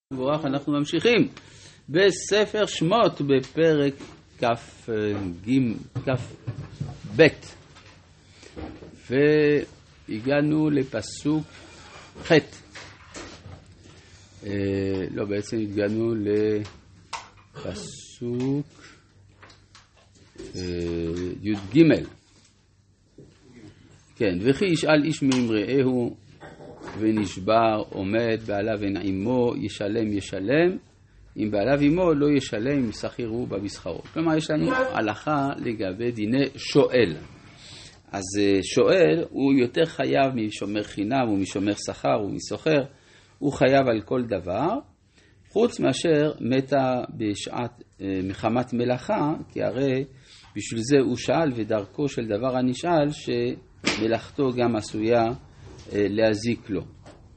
מבורך, אנחנו ממשיכים בספר שמות בפרק כ"ב והגענו לפסוק ח'. לא, בעצם הגענו לפסוק י"ג. כן, וכי ישאל איש מאמראהו ונשבר, עומד, בעליו ונעימו, ישלם, אם בעליו עמו לא ישלם, שכיר הוא במסחרו. כלומר, יש לנו הלכה לגבי דיני שואל. אז שואל הוא יותר חייב משומר חינם ומשומר שכר ומסוחר, הוא חייב על כל דבר, חוץ מאשר מתה בשעת מחמת מלאכה, כי הרי בשביל זה הוא שאל, ודרכו של דבר הנשאל שמלאכתו גם עשויה להזיק לו.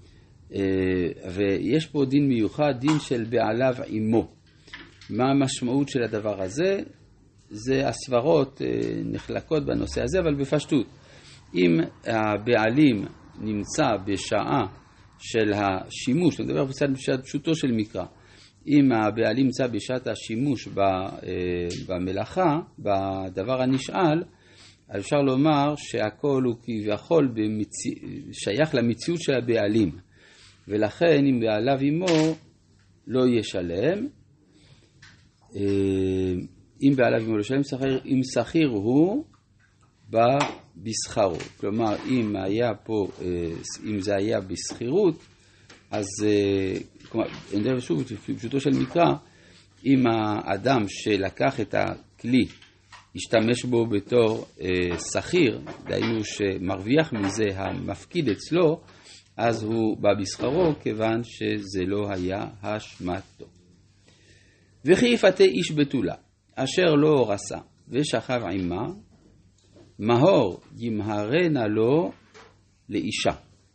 ויש פה דין מיוחד, דין של בעליו עמו. מה המשמעות של הדבר הזה? זה הסברות נחלקות בנושא הזה, אבל בפשטות. אם הבעלים נמצא בשעה של השימוש, נדבר בשעת פשוטו של מקרא, אם הבעלים נמצא בשעת השימוש במלאכה, בדבר הנשאל, אפשר לומר שהכל הוא כביכול שייך למציאות של הבעלים, ולכן אם בעליו עמו לא ישלם, אם בעליו עמו לא ישלם, אם שכיר הוא בשכרו. כלומר, אם זה היה בשכירות, אז אני מדבר שוב פשוטו של מקרא, אם האדם שלקח את הכלי השתמש בו בתור שכיר, דהיינו שמרוויח מזה המפקיד אצלו, אז הוא בא בשכרו, כיוון שזה לא היה השמטו. וכי יפתה איש בתולה, אשר לא הורסה, ושכב עמה, מהור ימהרנה לו לאישה.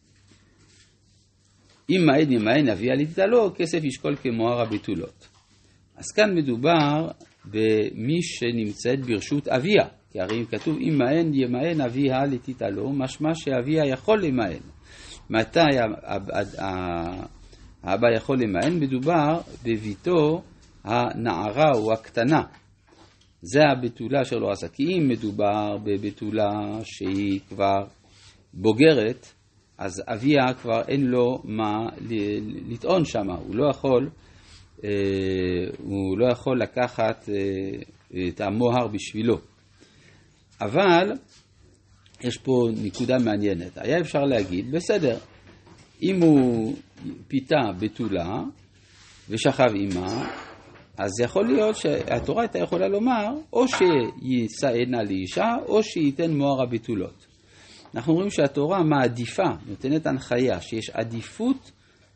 אם מעד ימהן אביה לתתה לו, כסף ישקול כמוהר הבתולות. אז כאן מדובר במי שנמצאת ברשות אביה, כי הרי כתוב אם מהן ימהן אביה לתתה לו, משמע שאביה יכול למהן. מתי האבא יכול למהן? מדובר בביתו הנערה או הקטנה. זה הבתולה אשר לא עשה. כי אם מדובר בבתולה שהיא כבר בוגרת, אז אביה כבר אין לו מה לטעון שם, הוא לא יכול לקחת את המוהר בשבילו. אבל יש פה נקודה מעניינת. היה אפשר להגיד, בסדר, אם הוא פיתה בתולה ושכב עמה, אז יכול להיות שהתורה הייתה יכולה לומר, או שישאנה לאישה, או שייתן מוהר הבתולות. אנחנו אומרים שהתורה מעדיפה, נותנת הנחיה, שיש עדיפות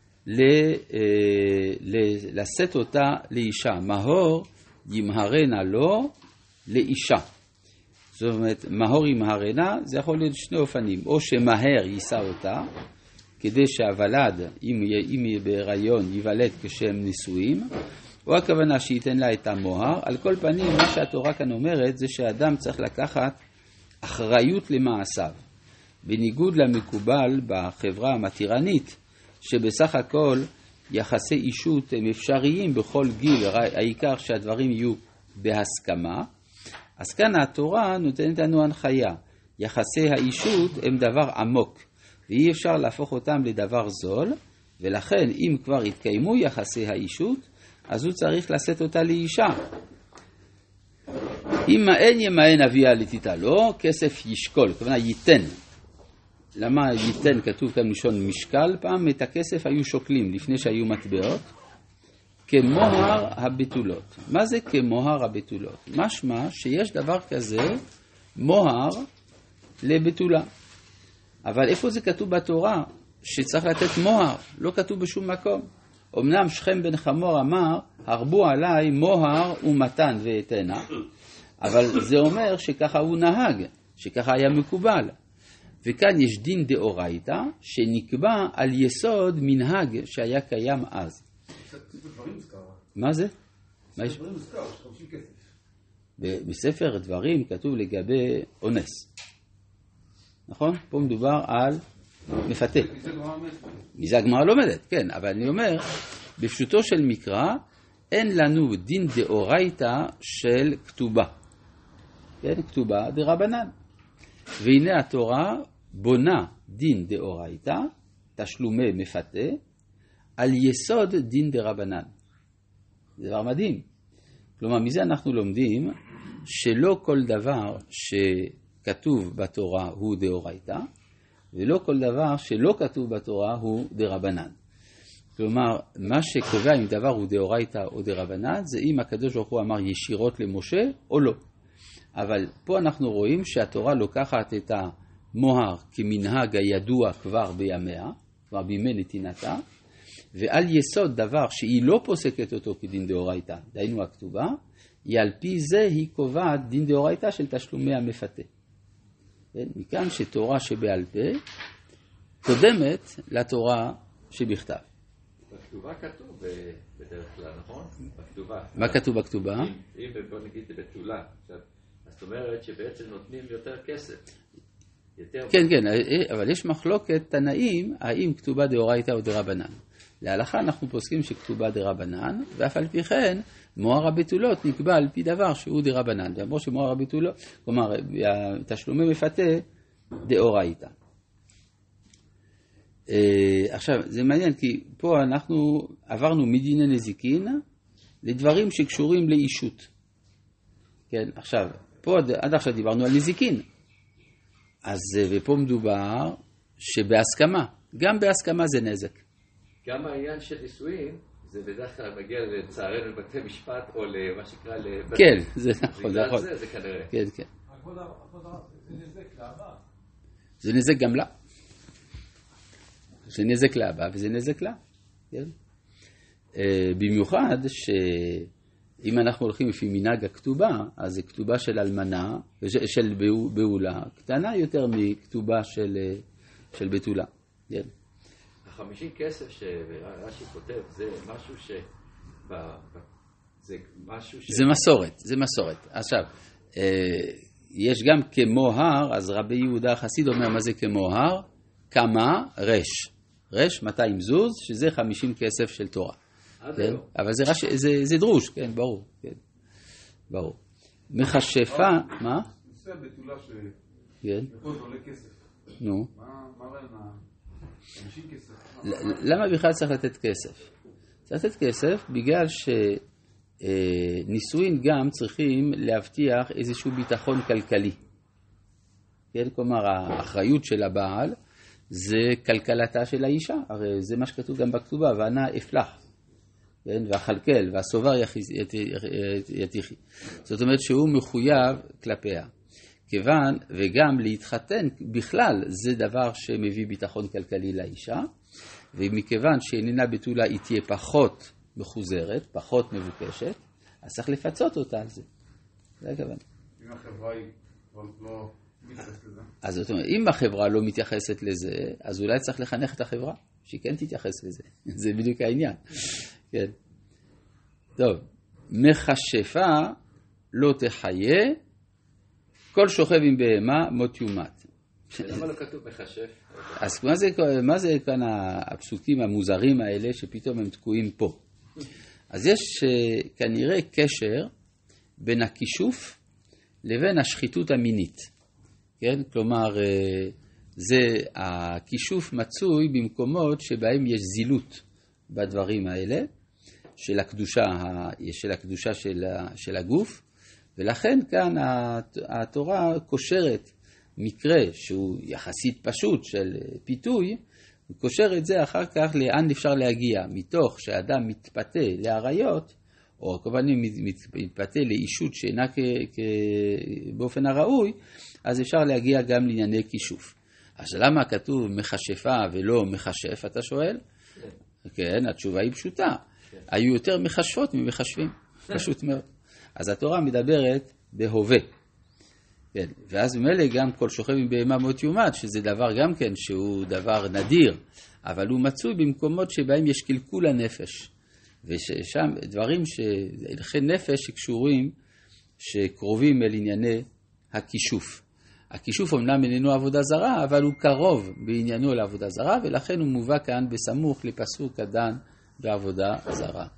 לשאת אותה לאישה. מהור ימהרנה לו לאישה. זאת אומרת, מהור ימהרנה, זה יכול להיות שני אופנים. או שמהר יישא אותה, כדי שהוולד, אם יהיה בהיריון, ייוולד כשהם נישואים, או הכוונה שייתן לה את המוהר. על כל פנים, מה שהתורה כאן אומרת, זה שהאדם צריך לקחת אחריות למעשיו. בניגוד למקובל בחברה המתירנית, שבסך הכל יחסי אישות הם אפשריים בכל גיל, העיקר שהדברים יהיו בהסכמה. אז כאן התורה נותנת לנו הנחיה. יחסי האישות הם דבר עמוק, ואי אפשר להפוך אותם לדבר זול, ולכן אם כבר התקיימו יחסי האישות, אז הוא צריך לשאת אותה לאישה. אם אין ימהן אביה לתתה לו, כסף ישקול, כלומר ייתן. למה ייתן? כתוב כאן מלשון משקל. פעם את הכסף היו שוקלים לפני שהיו מטבעות, כמוהר הבתולות. מה זה כמוהר הבתולות? משמע שיש דבר כזה מוהר לבתולה. אבל איפה זה כתוב בתורה שצריך לתת מוהר? לא כתוב בשום מקום. אמנם שכם בן חמור אמר, הרבו עליי מוהר ומתן ואתנה, אבל זה אומר שככה הוא נהג, שככה היה מקובל. וכאן יש דין דאורייתא שנקבע על יסוד מנהג שהיה קיים אז. מה זה? בספר דברים כתוב לגבי אונס. נכון? פה מדובר על מפתה. מזה הגמרא לומדת, כן, אבל אני אומר, בפשוטו של מקרא, אין לנו דין דאורייתא של כתובה. כן, כתובה דרבנן. והנה התורה בונה דין דאורייתא, תשלומי מפתה, על יסוד דין דרבנן. זה דבר מדהים. כלומר, מזה אנחנו לומדים שלא כל דבר שכתוב בתורה הוא דאורייתא, ולא כל דבר שלא כתוב בתורה הוא דרבנן. כלומר, מה שקובע אם דבר הוא דאורייתא או דרבנן, זה אם הקדוש ברוך הוא אמר ישירות למשה או לא. אבל פה אנחנו רואים שהתורה לוקחת את המוהר כמנהג הידוע כבר בימיה, כבר בימי נתינתה, ועל יסוד דבר שהיא לא פוסקת אותו כדין דאורייתא, דהיינו הכתובה, היא על פי זה היא קובעת דין דאורייתא של תשלומי המפתה. מכאן שתורה שבעל פה קודמת לתורה שבכתב. בכתובה כתוב בדרך כלל, נכון? בכתובה. מה כתוב בכתובה? אם בוא נגיד בתולה, אז זאת אומרת שבעצם נותנים יותר כסף. כן, כן, אבל יש מחלוקת תנאים האם כתובה דאורייתא או דרבנן. להלכה אנחנו פוסקים שכתובה דרבנן, ואף על פי כן מוהר הבתולות נקבע על פי דבר שהוא דרבנן. ואמרו שמוהר הבתולות, כלומר, תשלומי מפתה דאורייתא. עכשיו, זה מעניין כי פה אנחנו עברנו מדיני נזיקין לדברים שקשורים לאישות. כן, עכשיו, פה עד עכשיו דיברנו על נזיקין. אז ופה מדובר שבהסכמה, גם בהסכמה זה נזק. גם העניין של נישואין, זה בדרך כלל מגיע לצערנו לבתי משפט או למה שקרא לבתי... כן, זה נכון, זה נכון. זה כנראה. כן, כן. זה נזק לאבא. זה נזק גם לה. זה נזק לאבא וזה נזק לה. כן? במיוחד שאם אנחנו הולכים לפי מנהג הכתובה, אז זה כתובה של אלמנה, של בעולה, קטנה יותר מכתובה של בתולה. כן? 50 כסף שרש"י כותב, זה משהו זה מסורת, זה מסורת. עכשיו, יש גם כמו הר, אז רבי יהודה החסיד אומר מה זה כמו הר? כמה רש. רש 200 זוז, שזה 50 כסף של תורה. כן? אבל זה דרוש, כן, ברור. כן. ברור. מכשפה, מה? נושא הבתולה כן. שיכול עולה כסף. נו. מה רעיון? 50 כסף. למה בכלל צריך לתת כסף? צריך לתת כסף בגלל שנישואין גם צריכים להבטיח איזשהו ביטחון כלכלי. כן? כלומר, האחריות של הבעל זה כלכלתה של האישה. הרי זה מה שכתוב גם בכתובה, וענה אפלח. כן? והחלקל והסובר יתיחי. זאת אומרת שהוא מחויב כלפיה. כיוון וגם להתחתן בכלל זה דבר שמביא ביטחון כלכלי לאישה, ומכיוון שאיננה בתולה היא תהיה פחות מחוזרת, פחות מבוקשת, אז צריך לפצות אותה על זה. זה הכוון. אם החברה היא לא מתייחסת לזה? אז זאת אומרת, אם החברה לא מתייחסת לזה, אז אולי צריך לחנך את החברה, שהיא כן תתייחס לזה. זה בדיוק העניין. כן. טוב, מכשפה לא תחיה, כל שוכב עם בהמה מות יומת. למה לא כתוב מכשף? אז מה זה כאן הפסוקים המוזרים האלה שפתאום הם תקועים פה? אז יש כנראה קשר בין הכישוף לבין השחיתות המינית. כן? כלומר, הכישוף מצוי במקומות שבהם יש זילות בדברים האלה, של הקדושה של הגוף, ולכן כאן התורה קושרת מקרה שהוא יחסית פשוט של פיתוי, הוא קושר את זה אחר כך לאן אפשר להגיע, מתוך שאדם מתפתה לעריות, או כמובן מתפתה לאישות שאינה באופן הראוי, אז אפשר להגיע גם לענייני כישוף. אז למה כתוב מכשפה ולא מכשף, אתה שואל? כן, התשובה היא פשוטה. היו יותר מכשפות ממכשפים, פשוט מאוד. אז התורה מדברת בהווה. כן, ואז ממילא גם כל שוכב עם בהמה מות יומת, שזה דבר גם כן שהוא דבר נדיר, אבל הוא מצוי במקומות שבהם יש קלקול הנפש. ושם דברים שהלכי נפש שקשורים, שקרובים אל ענייני הכישוף. הכישוף אמנם איננו עבודה זרה, אבל הוא קרוב בעניינו לעבודה זרה, ולכן הוא מובא כאן בסמוך לפסוק הדן בעבודה זרה.